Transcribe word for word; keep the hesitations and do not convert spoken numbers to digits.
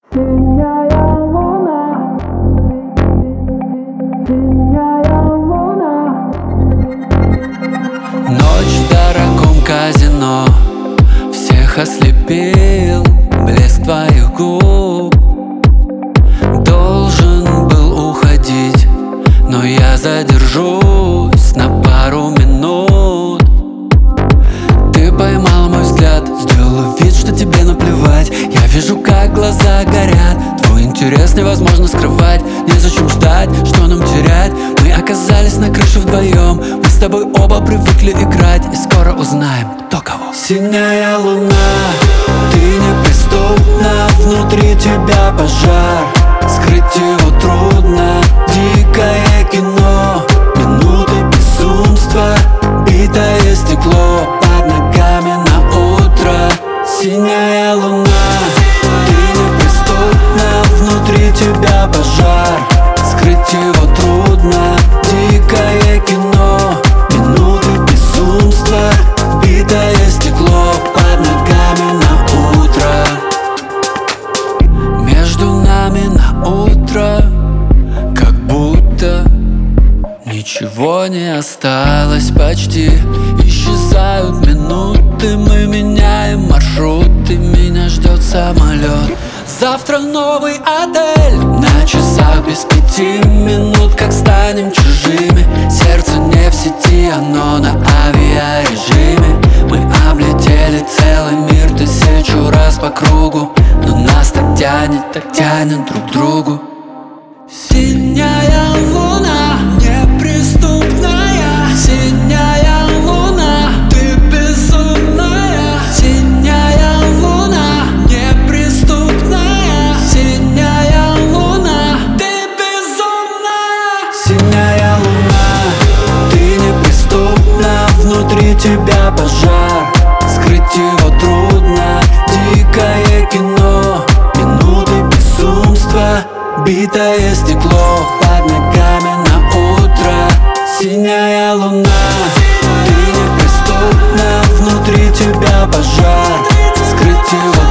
Синяя луна, синяя луна. Ночь в дорогом казино всех ослепил блеск твоих губ. Должен был уходить, но я задержусь на пару минут. Ты поймал мой взгляд, сделала вид, что тебе наплевать. Я вижу, как глаза горят, твой интерес невозможно скрывать. Незачем ждать, что нам терять. Мы оказались на крыше вдвоем, мы с тобой оба привыкли играть, и скоро узнаем, кто кого. Синяя луна, ты неприступна, внутри тебя пожар. Скрыть его трудно, дикое кино, минуты безумства, битое стекло под ногами на утро. Синяя луна, ты неприступна, внутри тебя пожар. Скрыть его трудно, дикое кино, минуты безумства, битое стекло под ногами на утро. Между нами на утро как будто ничего не осталось почти. Исчезают минуты, мы меняем маршруты, меня ждет самолет. Завтра новый отель, на часах без пяти минут, как станем чужими. Сердце не в сети, оно на авиарежиме. Мы облетели целый мир тысячу раз по кругу, но нас так тянет, так тянет друг к другу. Синяя луна, неприступная. Синяя луна, ты безумная. Синяя луна, неприступная. Синяя луна, ты безумная. Синяя луна, ты неприступна, внутри тебя пожар. Скрыть его трудно, дикое кино, минуты безумства, битое стекло под ногами на утро. Синяя луна, ты неприступна, внутри тебя пожар. Скрыть его